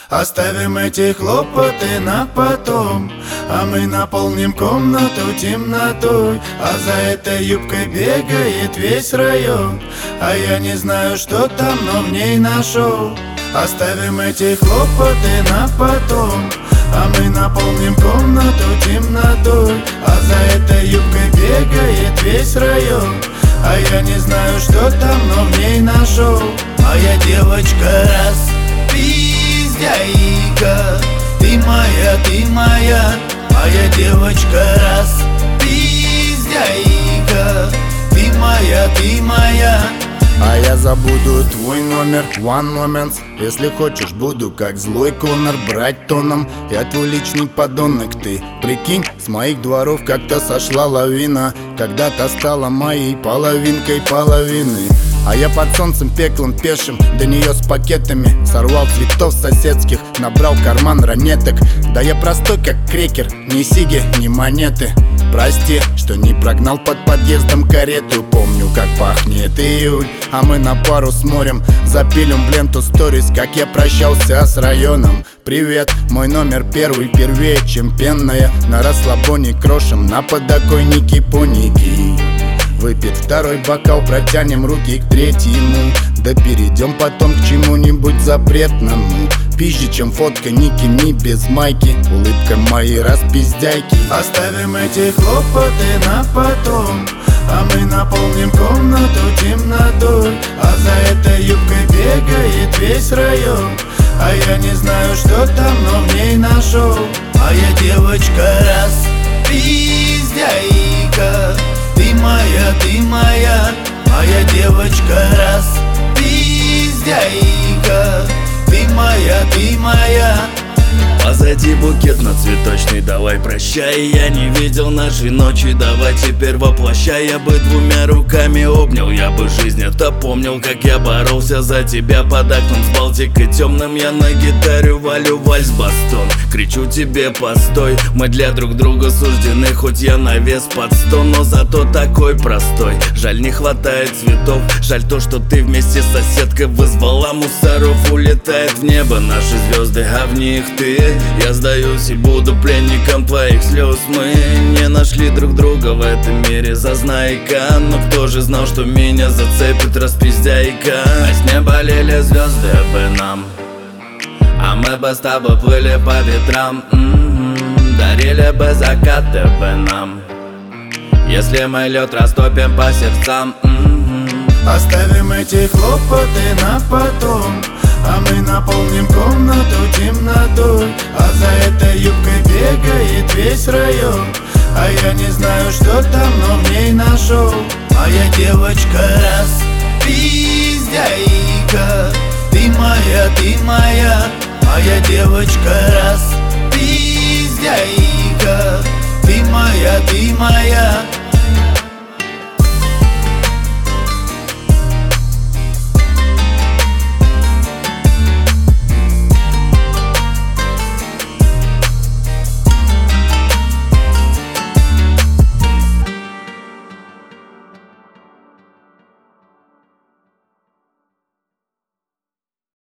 Оставим эти хлопоты на потом, а мы наполним комнату темнотой. А за этой юбкой бегает весь район, а я не знаю, что там, но в ней нашел. Оставим эти хлопоты на потом, а мы наполним комнату темнотой. А за этой юбкой бегает весь район, а я не знаю, что там, но в ней нашел. Моя девочка распиздяйка, ты моя, моя девочка распиздяйка, ты моя. А я забуду твой номер, one moment. Если хочешь, буду как злой Конор, брать тоном. Я твой личный подонок, ты прикинь, с моих дворов как-то сошла лавина. Когда-то стала моей половинкой половины. А я под солнцем пеклом пешим до нее с пакетами. Сорвал цветов соседских, набрал карман ранеток. Да я простой как крекер, ни сиги, ни монеты. Прости, что не прогнал под подъездом карету. Помню, как пахнет июль, а мы на пару с морем запилим в ленту сторис, как я прощался с районом. Привет, мой номер первый, первее, чем пенная. На расслабоне крошим, на подоконнике поники. Выпит второй бокал, протянем руки к третьему. Да перейдем потом к чему-нибудь запретному. Пизже, чем фотка Ники Ми без майки. Улыбка моей распиздяйки. Оставим эти хлопоты на потом, а мы наполним комнату темнотой. А за этой юбкой бегает весь район, а я не знаю, что там, но в ней нашел. Моя девочка распиздяйка, ты моя, моя девочка распиздяйка, ты моя. Позади букет на цветочный, давай прощай. Я не видел нашей ночи, давай теперь воплощай. Я бы двумя руками обнял, я бы жизнь это помнил. Как я боролся за тебя под окном с Балтикой темным. Я на гитаре валю вальс-бастон, кричу тебе постой. Мы для друг друга суждены, хоть я на вес под 100, но зато такой простой. Жаль, не хватает цветов, жаль то, что ты вместе с соседкой вызвала мусоров. Улетает в небо наши звезды, а в них ты. Я сдаюсь и буду пленником твоих слез. Мы не нашли друг друга в этом мире, зазнайка. Но кто же знал, что меня зацепит распиздяйка? А с неба лили звезды бы нам, а мы бы с тобой плыли по ветрам. Дарили бы закаты бы нам, если мы лед растопим по сердцам. Оставим эти хлопоты на потом, а мы наполним комнату темнотой. А за этой юбкой бегает весь район, а я не знаю, что там, но в ней нашел. Моя девочка распиздяйка, ты моя, моя девочка распиздяйка, ты моя.